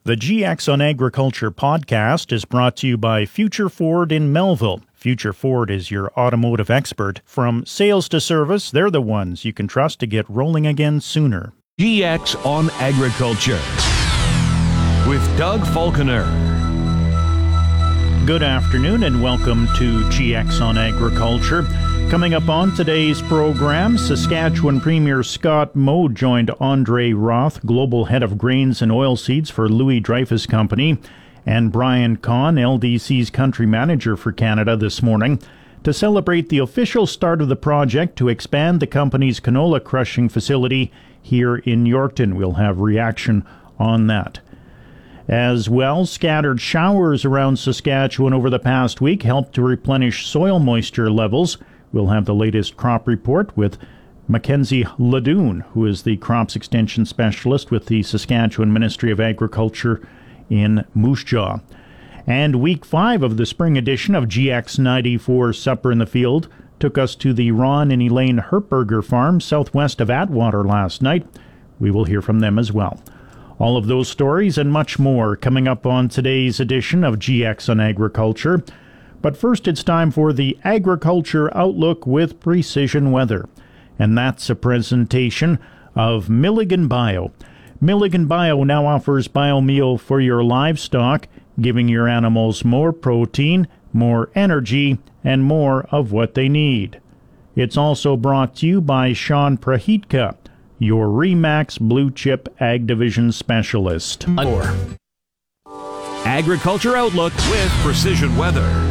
The GX on Agriculture podcast is brought to you by Future Ford in Melville. Future Ford is your automotive expert. From sales to service, they're the ones you can trust to get rolling again sooner. GX on Agriculture with Doug Falconer. Good afternoon and welcome to GX on Agriculture. Coming up on today's program, Saskatchewan Premier Scott Moe joined Andre Roth, Global Head of Grains and Oilseeds for Louis Dreyfus Company, and Brian Kahn, LDC's Country Manager for Canada, this morning to celebrate the official start of the project to expand the company's canola crushing facility here in Yorkton. We'll have reaction on that. As well, scattered showers around Saskatchewan over the past week helped to replenish soil moisture levels. We'll have the latest crop report with Mackenzie Ledoux, who is the Crops Extension Specialist with the Saskatchewan Ministry of Agriculture in Moose Jaw. And Week 5 of the spring edition of GX94 Supper in the Field took us to the Ron and Elaine Hertberger farm southwest of Atwater last night. We will hear from them as well. All of those stories and much more coming up on today's edition of GX on Agriculture. But first, it's time for the Agriculture Outlook with Precision Weather. And that's a presentation of Milligan Bio. Milligan Bio now offers biomeal for your livestock, giving your animals more protein, more energy, and more of what they need. It's also brought to you by Sean Prahitka, your REMAX Blue Chip Ag Division Specialist. Agriculture Outlook with Precision Weather.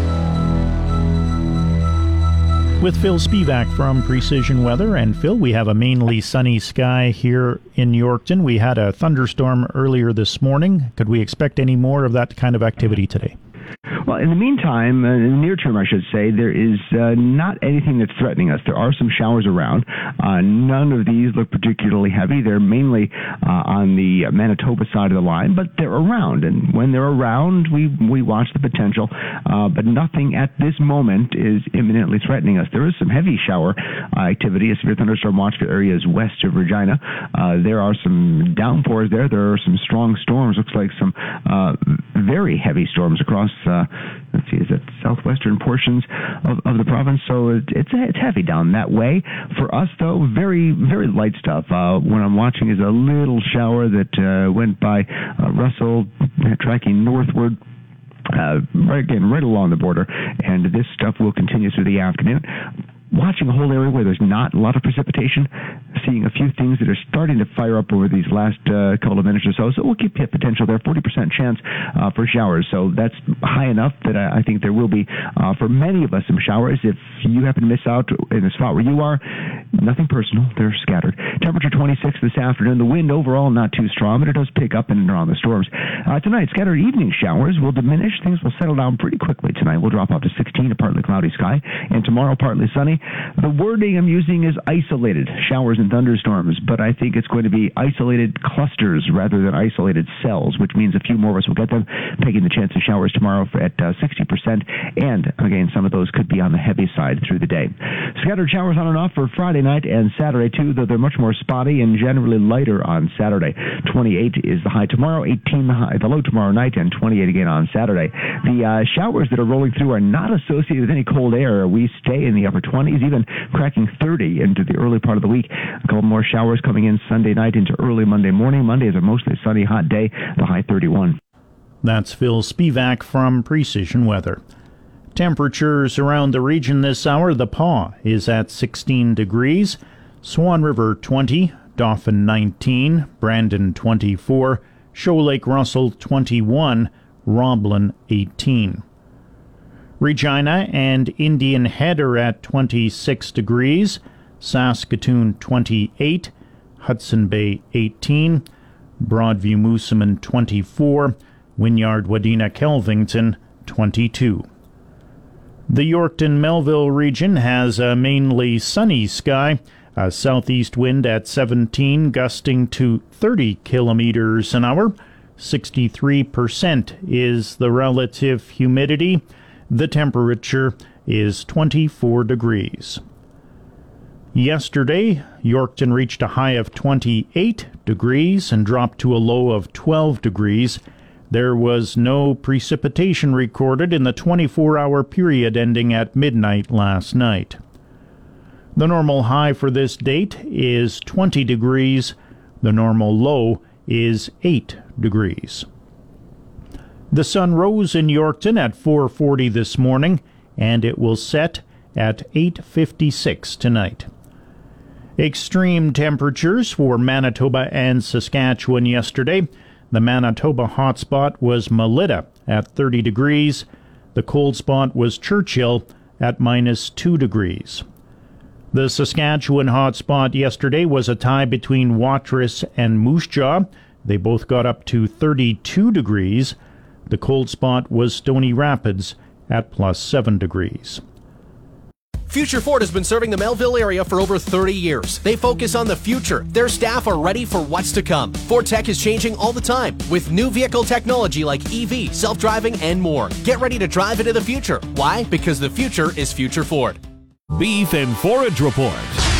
With Phil Spivak from Precision Weather. And Phil, we have a mainly sunny sky here in Yorkton. We had a thunderstorm earlier this morning. Could we expect any more of that kind of activity today? Well, in the meantime, in the near term, I should say, there is not anything that's threatening us. There are some showers around. None of these look particularly heavy. They're mainly on the Manitoba side of the line, but they're around. And when they're around, we watch the potential. But nothing at this moment is imminently threatening us. There is some heavy shower activity, a severe thunderstorm watch for areas west of Regina. There are some downpours there. There are some strong storms. Looks like some very heavy storms across let's see, is it southwestern portions of the province? So it's heavy down that way. For us, though, very, very light stuff. What I'm watching is a little shower that went by Russell, tracking northward. Right along the border, and this stuff will continue through the afternoon. Watching a whole area where there's not a lot of precipitation, seeing a few things that are starting to fire up over these last couple of minutes or so. So we'll keep hit potential there, 40% chance for showers. So that's high enough that I think there will be, for many of us, some showers. If you happen to miss out in the spot where you are, nothing personal. They're scattered. Temperature 26 this afternoon. The wind overall not too strong, but it does pick up in and around the storms. Tonight, scattered evening showers will diminish. Things will settle down pretty quickly tonight. We'll drop off to 16, a partly cloudy sky. And tomorrow, partly sunny. The wording I'm using is isolated showers and thunderstorms, but I think it's going to be isolated clusters rather than isolated cells, which means a few more of us will get them, pegging the chance of showers tomorrow at 60%. And again, some of those could be on the heavy side through the day. Scattered showers on and off for Friday night and Saturday too, though they're much more spotty and generally lighter on Saturday. 28 is the high tomorrow, 18 the low tomorrow night, and 28 again on Saturday. The showers that are rolling through are not associated with any cold air. We stay in the upper 20s, even cracking 30 into the early part of the week. A couple more showers coming in Sunday night into early Monday morning. Monday is a mostly sunny, hot day, the high 31. That's Phil Spivak from Precision Weather. Temperatures around the region this hour. The Paw is at 16 degrees, Swan River 20, Dauphin 19, Brandon 24, Shoal Lake Russell 21, Roblin 18. Regina and Indian Head are at 26 degrees, Saskatoon 28, Hudson Bay 18, Broadview Moosomin 24, Wynyard Wadena Kelvington 22. The Yorkton-Melville region has a mainly sunny sky, a southeast wind at 17, gusting to 30 kilometers an hour. 63% is the relative humidity. The temperature is 24 degrees. Yesterday, Yorkton reached a high of 28 degrees and dropped to a low of 12 degrees. There was no precipitation recorded in the 24-hour period ending at midnight last night. The normal high for this date is 20 degrees. The normal low is 8 degrees. The sun rose in Yorkton at 4:40 this morning, and it will set at 8:56 tonight. Extreme temperatures for Manitoba and Saskatchewan yesterday. The Manitoba hotspot was Melita at 30 degrees. The cold spot was Churchill at -2 degrees. The Saskatchewan hotspot yesterday was a tie between Watrous and Moose Jaw. They both got up to 32 degrees. The cold spot was Stony Rapids at +7 degrees. Future Ford has been serving the Melville area for over 30 years. They focus on the future. Their staff are ready for what's to come. Ford Tech is changing all the time with new vehicle technology like EV, self-driving, and more. Get ready to drive into the future. Why? Because the future is Future Ford. Beef and Forage Report.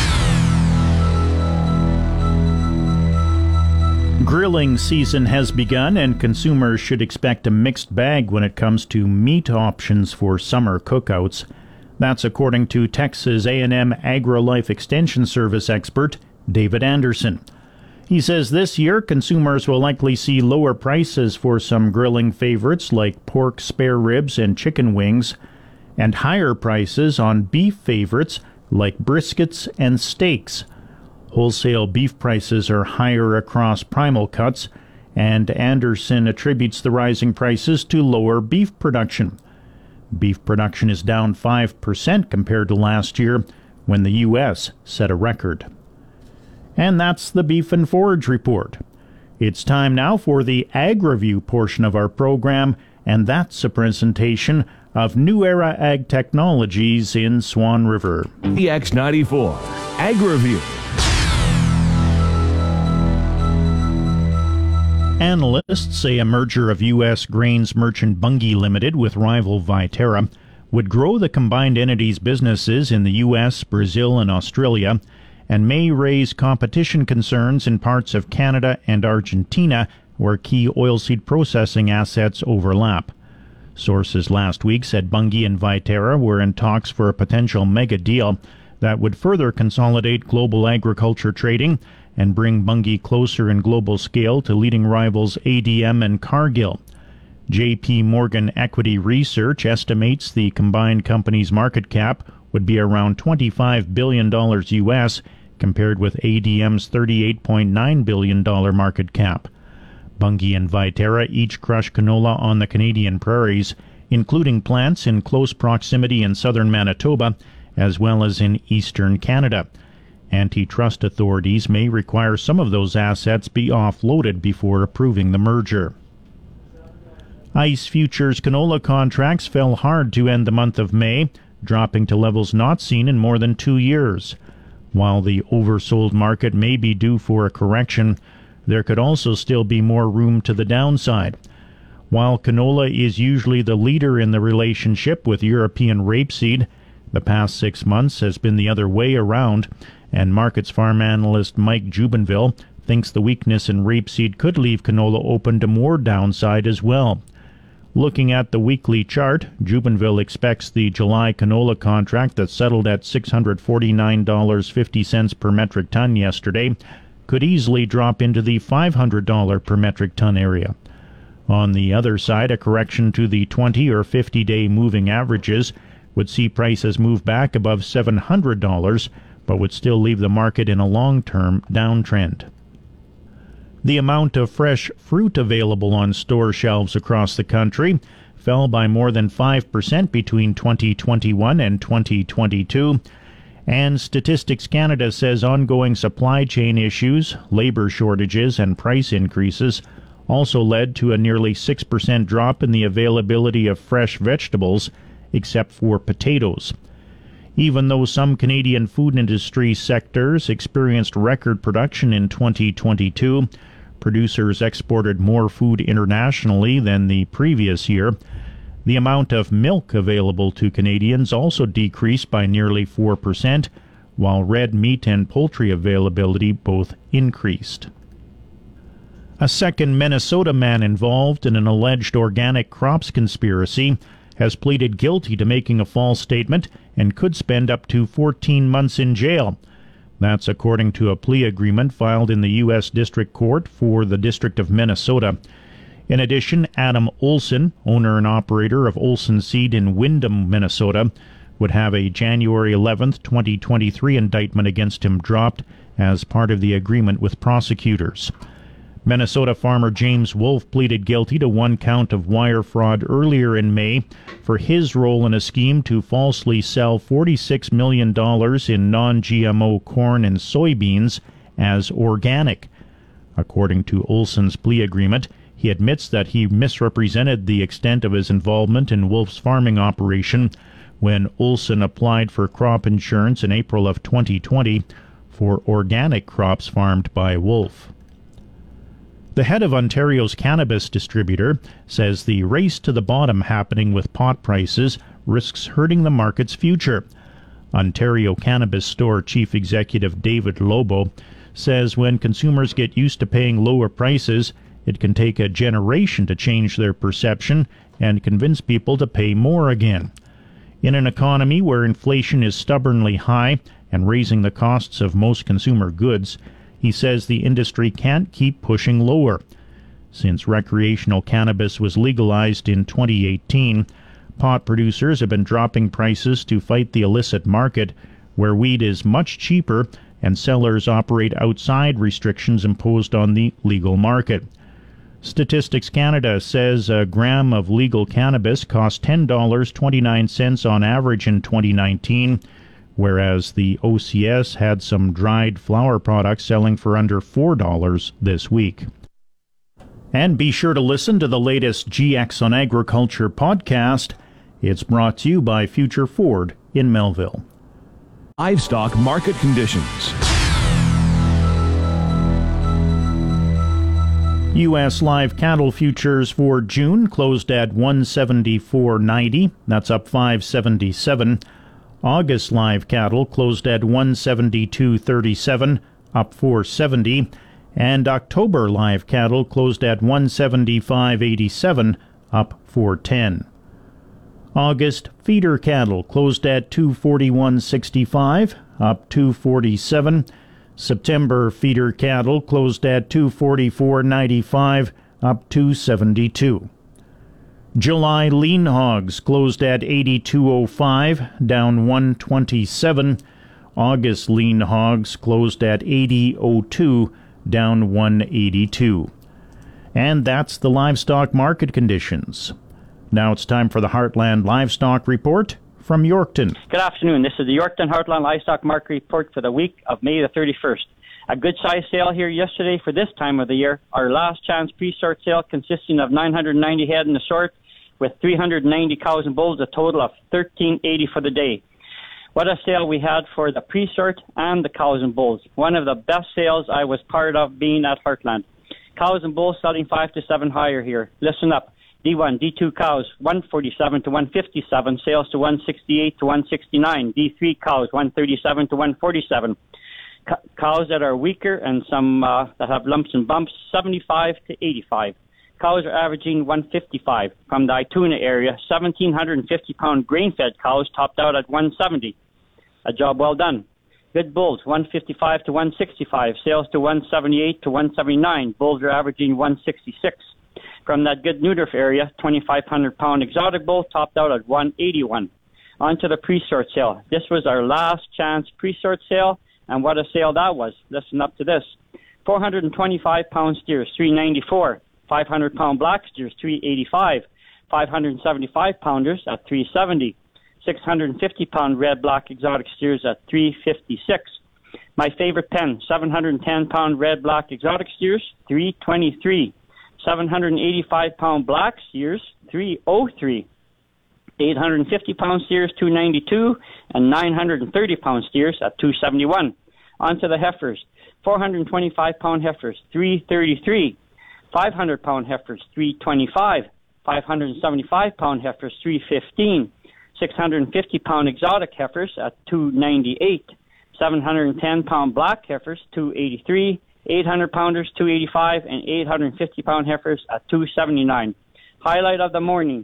Grilling season has begun, and consumers should expect a mixed bag when it comes to meat options for summer cookouts. That's according to Texas A&M AgriLife Extension Service expert David Anderson. He says this year consumers will likely see lower prices for some grilling favorites like pork spare ribs and chicken wings, and higher prices on beef favorites like briskets and steaks. Wholesale beef prices are higher across primal cuts, and Anderson attributes the rising prices to lower beef production. Beef production is down 5% compared to last year, when the U.S. set a record. And that's the Beef and Forage Report. It's time now for the Ag Review portion of our program, and that's a presentation of New Era Ag Technologies in Swan River. EX94 Ag Review. Analysts say a merger of U.S. grains merchant Bunge Limited with rival Viterra would grow the combined entity's businesses in the U.S., Brazil, and Australia, and may raise competition concerns in parts of Canada and Argentina where key oilseed processing assets overlap. Sources last week said Bunge and Viterra were in talks for a potential mega deal that would further consolidate global agriculture trading and bring Bunge closer in global scale to leading rivals ADM and Cargill. J.P. Morgan Equity Research estimates the combined company's market cap would be around $25 billion U.S., compared with ADM's $38.9 billion market cap. Bunge and Viterra each crush canola on the Canadian prairies, including plants in close proximity in southern Manitoba, as well as in eastern Canada. Antitrust authorities may require some of those assets be offloaded before approving the merger. ICE futures canola contracts fell hard to end the month of May, dropping to levels not seen in more than 2 years. While the oversold market may be due for a correction, there could also still be more room to the downside. While canola is usually the leader in the relationship with European rapeseed, the past 6 months has been the other way around, and Markets farm analyst Mike Jubenville thinks the weakness in rapeseed could leave canola open to more downside as well. Looking at the weekly chart, Jubenville expects the July canola contract that settled at $649.50 per metric ton yesterday could easily drop into the $500 per metric ton area. On the other side, a correction to the 20 or 50-day moving averages would see prices move back above $700, but would still leave the market in a long-term downtrend. The amount of fresh fruit available on store shelves across the country fell by more than 5% between 2021 and 2022, and Statistics Canada says ongoing supply chain issues, labor shortages, and price increases also led to a nearly 6% drop in the availability of fresh vegetables, except for potatoes. Even though some Canadian food industry sectors experienced record production in 2022, producers exported more food internationally than the previous year. The amount of milk available to Canadians also decreased by nearly 4%, while red meat and poultry availability both increased. A second Minnesota man involved in an alleged organic crops conspiracy has pleaded guilty to making a false statement and could spend up to 14 months in jail. That's according to a plea agreement filed in the U.S. District Court for the District of Minnesota. In addition, Adam Olson, owner and operator of Olson Seed in Windham, Minnesota, would have a January 11, 2023 indictment against him dropped as part of the agreement with prosecutors. Minnesota farmer James Wolfe pleaded guilty to one count of wire fraud earlier in May for his role in a scheme to falsely sell $46 million in non-GMO corn and soybeans as organic. According to Olson's plea agreement, he admits that he misrepresented the extent of his involvement in Wolfe's farming operation when Olson applied for crop insurance in April of 2020 for organic crops farmed by Wolfe. The head of Ontario's cannabis distributor says the race to the bottom happening with pot prices risks hurting the market's future. Ontario Cannabis Store Chief Executive David Lobo says when consumers get used to paying lower prices, it can take a generation to change their perception and convince people to pay more again. In an economy where inflation is stubbornly high and raising the costs of most consumer goods, he says the industry can't keep pushing lower. Since recreational cannabis was legalized in 2018, pot producers have been dropping prices to fight the illicit market, where weed is much cheaper and sellers operate outside restrictions imposed on the legal market. Statistics Canada says a gram of legal cannabis cost $10.29 on average in 2019, whereas the OCS had some dried flower products selling for under $4 this week. And be sure to listen to the latest GX on Agriculture podcast. It's brought to you by Future Ford in Melville. Livestock market conditions. U.S. live cattle futures for June closed at $174.90. That's up $5.77. August live cattle closed at $172.37, up $4.70, and October live cattle closed at $175.87, up $4.10. August feeder cattle closed at $241.65, up $2.47. September feeder cattle closed at $244.95, up $2.72. July lean hogs closed at $82.05, down $1.27. August lean hogs closed at $80.02, down $1.82. And that's the livestock market conditions. Now it's time for the Heartland Livestock Report from Yorkton. Good afternoon. This is the Yorkton Heartland Livestock Market Report for the week of May the 31st. A good-sized sale here yesterday for this time of the year. Our last chance pre-sort sale consisting of 990 head in the sort with 390 cows and bulls, a total of $1,380 for the day. What a sale we had for the pre-sort and the cows and bulls. One of the best sales I was part of being at Heartland. Cows and bulls selling 5 to 7 higher here. Listen up. D1, D2 cows, 147 to 157, sales to 168 to 169. D3 cows, 137 to 147. Cows that are weaker and some that have lumps and bumps, 75 to 85. Cows are averaging 155. From the Ituna area, 1,750-pound grain-fed cows topped out at 170. A job well done. Good bulls, 155 to 165. Sales to 178 to 179. Bulls are averaging 166. From that good Newdorf area, 2,500-pound exotic bull topped out at 181. On to the pre-sort sale. This was our last chance pre-sort sale, and what a sale that was. Listen up to this. 425-pound steers, 394. 500-pound black steers, 385. 575-pounders at 370. 650-pound red black exotic steers at 356. My favorite pen, 710-pound red black exotic steers, 323. 785-pound black steers, 303. 850-pound steers, 292, and 930-pound steers at 271. On to the heifers. 425-pound heifers, 333. 500-pound heifers, 325. 575-pound heifers, 315. 650-pound exotic heifers at 298. 710-pound black heifers, 283. 800 pounders $2.85 and 850 pound heifers at $2.79. Highlight of the morning,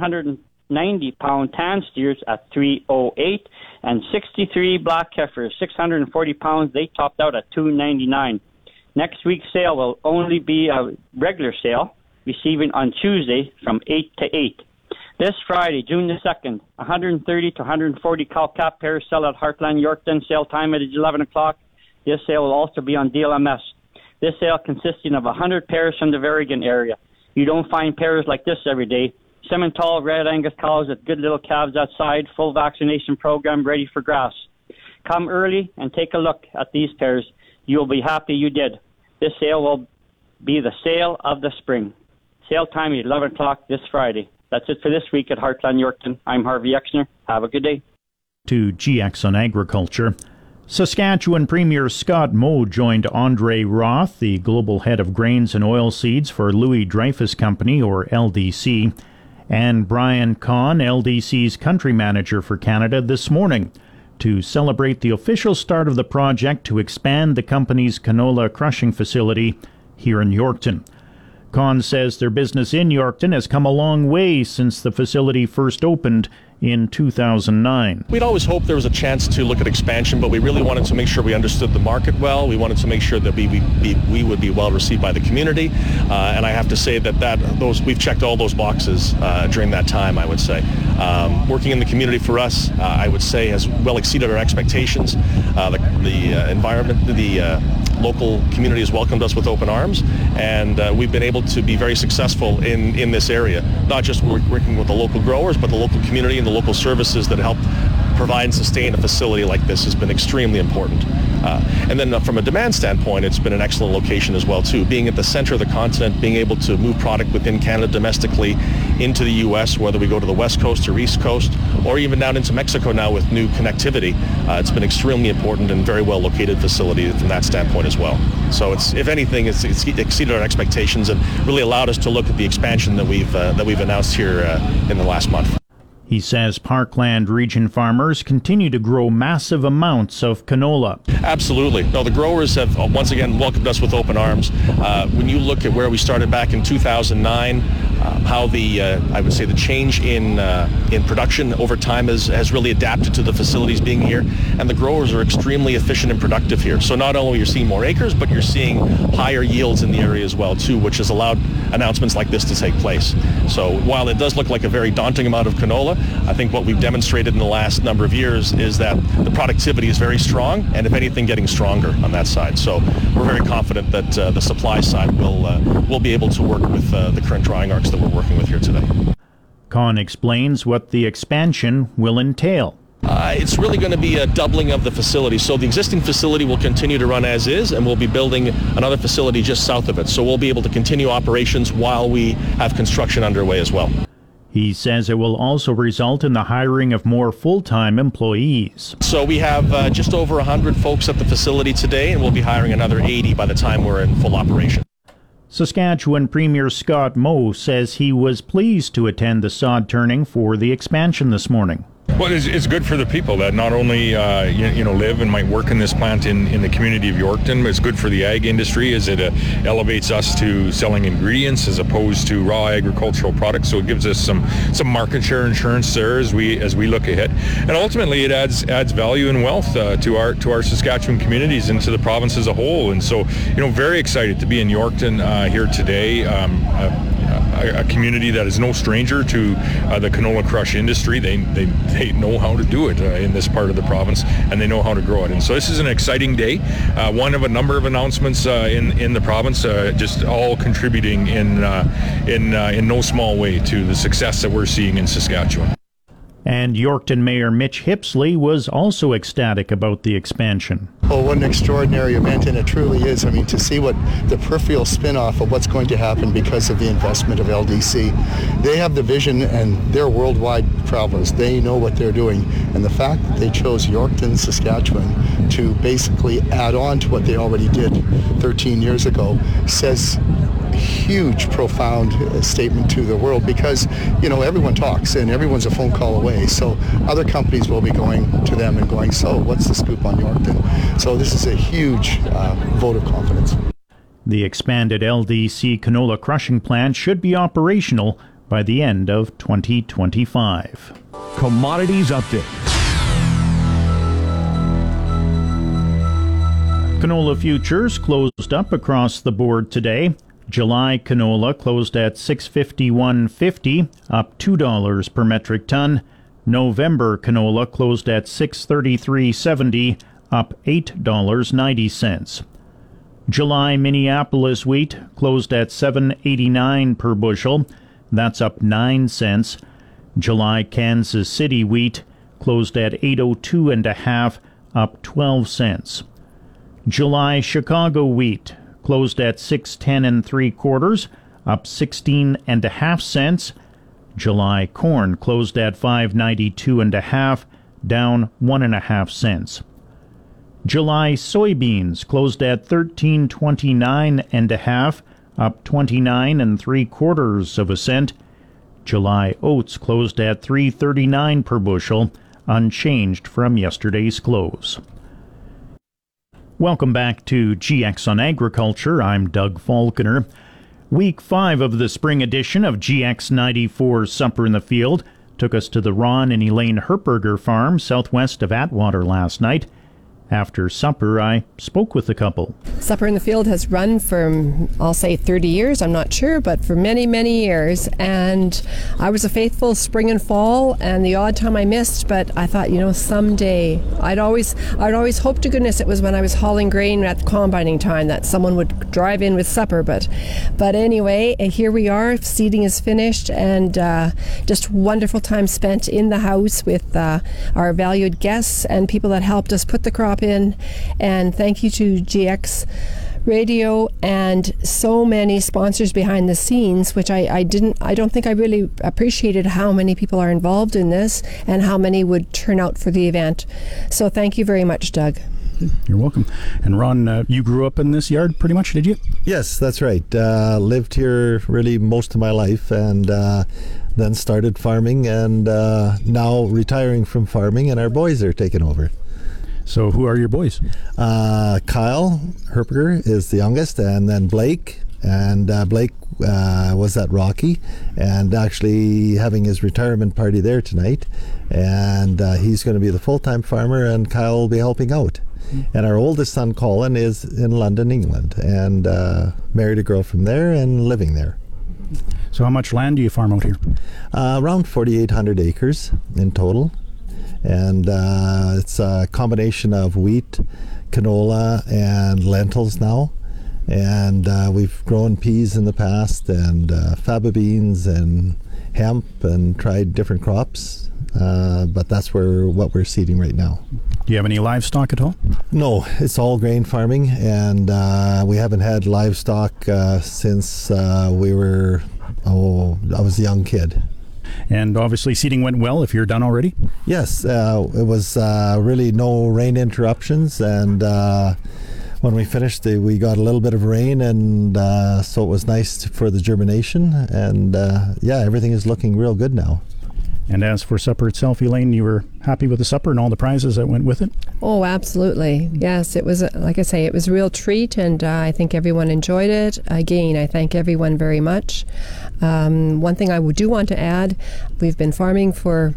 790 pound tan steers at $3.08 and 63 black heifers 640 pounds. They topped out at $2.99. Next week's sale will only be a regular sale, receiving on Tuesday from 8 to 8. This Friday, June the 2nd, 130 to 140 cow-calf pairs sell at Heartland Yorkton. Sale time at 11 o'clock. This sale will also be on DLMS. This sale consisting of 100 pairs from the Verrigan area. You don't find pairs like this every day. Simmental Red Angus cows with good little calves outside, full vaccination program ready for grass. Come early and take a look at these pairs. You'll be happy you did. This sale will be the sale of the spring. Sale time at 11 o'clock this Friday. That's it for this week at Heartland Yorkton. I'm Harvey Exner. Have a good day. To GX on Agriculture. Saskatchewan Premier Scott Moe joined Andre Roth, the global head of grains and oilseeds for Louis Dreyfus Company, or LDC, and Brian Kahn, LDC's country manager for Canada, this morning to celebrate the official start of the project to expand the company's canola crushing facility here in Yorkton. Kahn says their business in Yorkton has come a long way since the facility first opened in 2009. We'd always hoped there was a chance to look at expansion, but we really wanted to make sure we understood the market well. We wanted to make sure that we would be well received by the community, and I have to say that we've checked all those boxes during that time. I would say working in the community for us, I would say, has well exceeded our expectations. The environment, the local community has welcomed us with open arms, and we've been able to be very successful in this area, not just working with the local growers, but the local community and the local services that help provide and sustain a facility like this has been extremely important. And then from a demand standpoint, it's been an excellent location as well, too. Being at the center of the continent, being able to move product within Canada domestically into the U.S., whether we go to the West Coast or East Coast, or even down into Mexico now with new connectivity, it's been extremely important and very well located facility from that standpoint as well. So it's, if anything, it's exceeded our expectations and really allowed us to look at the expansion that we've announced here in the last month. He says Parkland region farmers continue to grow massive amounts of canola. Absolutely. No, the growers have once again welcomed us with open arms. When you look at where we started back in 2009, how I would say the change in production over time has really adapted to the facilities being here, and the growers are extremely efficient and productive here. So not only you're seeing more acres, but you're seeing higher yields in the area as well too, which has allowed announcements like this to take place. So while it does look like a very daunting amount of canola, I think what we've demonstrated in the last number of years is that the productivity is very strong, and if anything, getting stronger on that side. So we're very confident that the supply side will be able to work with the current drying arcs that we're working with here today. Kahn explains what the expansion will entail. It's really going to be a doubling of the facility. So the existing facility will continue to run as is, and we'll be building another facility just south of it. So we'll be able to continue operations while we have construction underway as well. He says it will also result in the hiring of more full-time employees. So we have just over 100 folks at the facility today, and we'll be hiring another 80 by the time we're in full operation. Saskatchewan Premier Scott Moe says he was pleased to attend the sod turning for the expansion this morning. Well, it's good for the people that not only live and might work in this plant in the community of Yorkton, but it's good for the ag industry as it elevates us to selling ingredients as opposed to raw agricultural products. So it gives us some market share insurance there as we look ahead, and ultimately it adds value and wealth to our Saskatchewan communities and to the province as a whole. And so very excited to be in Yorkton here today. A community that is no stranger to the canola crush industry. They know how to do it in this part of the province, and they know how to grow it. And so this is an exciting day, one of a number of announcements in the province, just all contributing in no small way to the success that we're seeing in Saskatchewan. And Yorkton Mayor Mitch Hipsley was also ecstatic about the expansion. Well, what an extraordinary event, and it truly is. I mean, to see what the peripheral spin-off of what's going to happen because of the investment of LDC. They have the vision, and they're worldwide travelers. They know what they're doing. And the fact that they chose Yorkton, Saskatchewan, to basically add on to what they already did 13 years ago says huge, profound statement to the world because, everyone talks and everyone's a phone call away. So other companies will be going to them and going, so what's the scoop on Yorkton? So this is a huge vote of confidence. The expanded LDC canola crushing plant should be operational by the end of 2025. Commodities update. Canola futures closed up across the board today. July canola closed at $651.50, up $2 per metric ton. November canola closed at $633.70, up $8.90. July Minneapolis wheat closed at $7.89 per bushel. That's up 9 cents. July Kansas City wheat closed at $802.50, up 12 cents. July Chicago wheat closed at $610 3/4, up 16.5 cents. July corn closed at $592.50, down 1.5 cents. July soybeans closed at $13.29.50, up 29 3/4 cents. July oats closed at $3.39 per bushel, unchanged from yesterday's close. Welcome back to GX on Agriculture. I'm Doug Falconer. Week 5 of the spring edition of GX94 Supper in the Field took us to the Ron and Elaine Herperger farm southwest of Atwater last night. After supper, I spoke with the couple. Supper in the Field has run for, I'll say 30 years, I'm not sure, but for many, many years. And I was a faithful spring and fall, and the odd time I missed, but I thought, someday, I'd always hoped to goodness it was when I was hauling grain at combining time that someone would drive in with supper. But anyway, here we are, seeding is finished, and just wonderful time spent in the house with our valued guests and people that helped us put the crop in. And thank you to GX Radio and so many sponsors behind the scenes, which I don't think I really appreciated how many people are involved in this and how many would turn out for the event. So thank you very much, Doug. You're welcome. And Ron, you grew up in this yard pretty much, did you? Yes, that's right. Lived here really most of my life, and then started farming, and now retiring from farming, and our boys are taking over. So who are your boys? Kyle Herperger is the youngest, and then Blake. And Blake was at Rocky, and actually having his retirement party there tonight. And he's going to be the full-time farmer, and Kyle will be helping out. And our oldest son, Colin, is in London, England, and married a girl from there and living there. So how much land do you farm out here? Around 4,800 acres in total. And it's a combination of wheat, canola, and lentils now. And we've grown peas in the past, and faba beans and hemp, and tried different crops. But that's what we're seeding right now. Do you have any livestock at all? No, it's all grain farming, and we haven't had livestock since I was a young kid. And obviously seeding went well if you're done already? Yes, it was really no rain interruptions, and when we finished we got a little bit of rain, and so it was nice for the germination, and everything is looking real good now. And as for supper itself, Elaine, you were happy with the supper and all the prizes that went with it? Oh, absolutely. Yes, it was, like I say, it was a real treat, and I think everyone enjoyed it. Again, I thank everyone very much. One thing I do want to add, we've been farming for,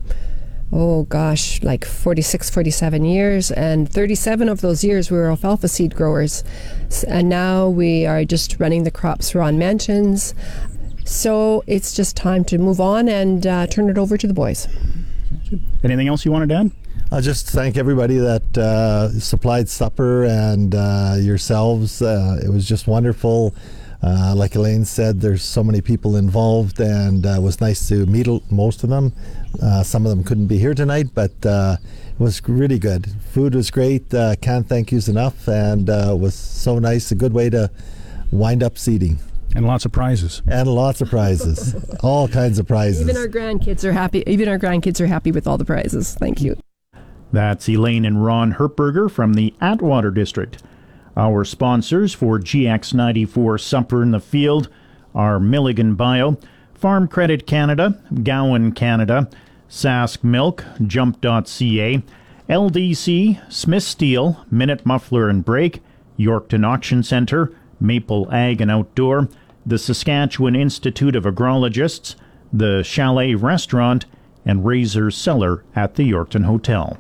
like 46, 47 years, and 37 of those years we were alfalfa seed growers. And now we are just running the crops Ron mentions. So it's just time to move on and turn it over to the boys. Anything else you wanted to add? I'll just thank everybody that supplied supper and yourselves. It was just wonderful. Like Elaine said, there's so many people involved, and it was nice to meet most of them. Some of them couldn't be here tonight, but it was really good. Food was great. Can't thank yous enough, and it was so nice. A good way to wind up seeding. And lots of prizes. And lots of prizes. All kinds of prizes. Even our grandkids are happy with all the prizes. Thank you. That's Elaine and Ron Herperger from the Atwater District. Our sponsors for GX94 Supper in the Field, are Milligan Bio, Farm Credit Canada, Gowan Canada, Sask Milk, Jump.ca, LDC, Smith Steel, Minute Muffler and Brake, Yorkton Auction Centre, Maple Ag and Outdoor, the Saskatchewan Institute of Agrologists, the Chalet Restaurant, and Razor's Cellar at the Yorkton Hotel.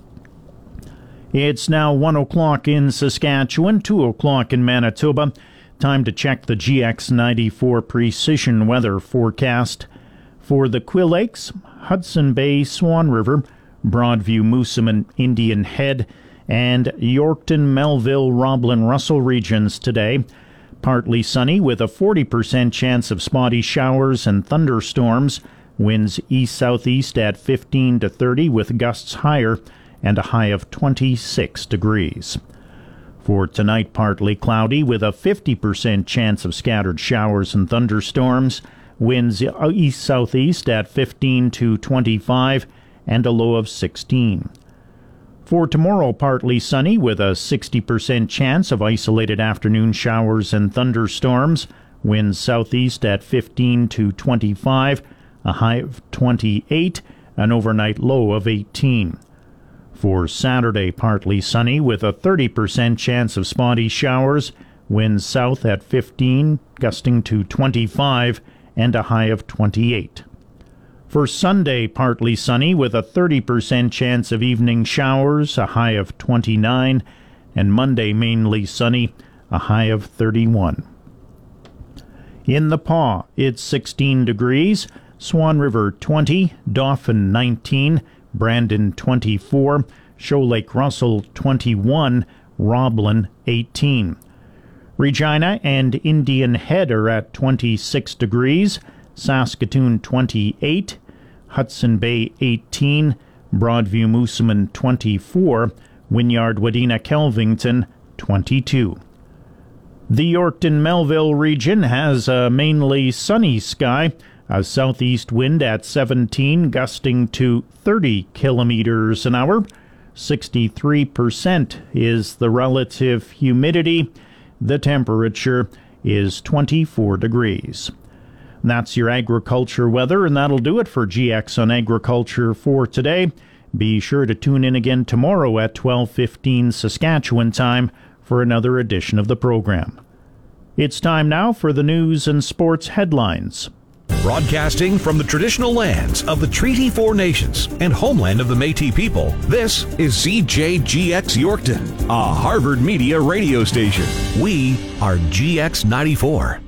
It's now 1 o'clock in Saskatchewan, 2 o'clock in Manitoba. Time to check the GX94 precision weather forecast. For the Quill Lakes, Hudson Bay, Swan River, Broadview, Moosomin, Indian Head, and Yorkton, Melville, Roblin, Russell regions today. Partly sunny with a 40% chance of spotty showers and thunderstorms. Winds east-southeast at 15 to 30 with gusts higher and a high of 26 degrees. For tonight, partly cloudy with a 50% chance of scattered showers and thunderstorms. Winds east-southeast at 15 to 25 and a low of 16. For tomorrow, partly sunny with a 60% chance of isolated afternoon showers and thunderstorms. Winds southeast at 15 to 25, a high of 28, an overnight low of 18. For Saturday, partly sunny with a 30% chance of spotty showers. Winds south at 15, gusting to 25, and a high of 28. For Sunday, partly sunny with a 30% chance of evening showers, a high of 29, and Monday mainly sunny, a high of 31. In the Paw, it's 16 degrees, Swan River 20, Dauphin 19, Brandon 24, Shoal Lake Russell 21, Roblin 18. Regina and Indian Head are at 26 degrees, Saskatoon 28, Hudson Bay 18, Broadview Moosomin 24, Wynyard Wadena Kelvington 22. The Yorkton Melville region has a mainly sunny sky, a southeast wind at 17, gusting to 30 kilometers an hour. 63% is the relative humidity. The temperature is 24 degrees. That's your agriculture weather, and that'll do it for GX on Agriculture for today. Be sure to tune in again tomorrow at 12:15 Saskatchewan time for another edition of the program. It's time now for the news and sports headlines. Broadcasting from the traditional lands of the Treaty 4 Nations and homeland of the Métis people, this is CJGX Yorkton, a Harvard Media radio station. We are GX94.